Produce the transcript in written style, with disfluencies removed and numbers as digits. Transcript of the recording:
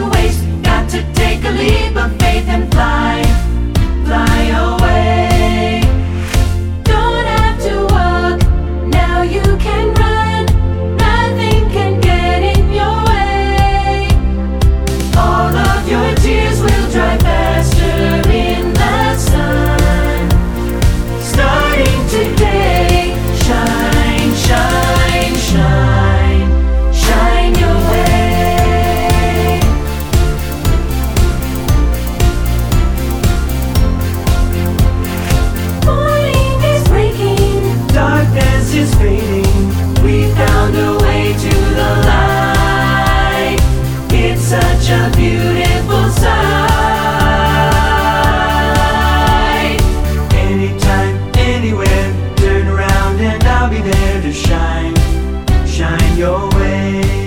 to waste. Got to take a leap of faith and fly, fly away. Don't have to walk, now you can run. Nothing can get in your way. All of your tears will dry faster in the sun. Starting today, shine, shine, shine, shine your way. Morning is breaking, darkness is fading. We found a way to the light. It's such a beautiful sight. Anytime, anywhere, turn around and I'll be there to shine, shine your way.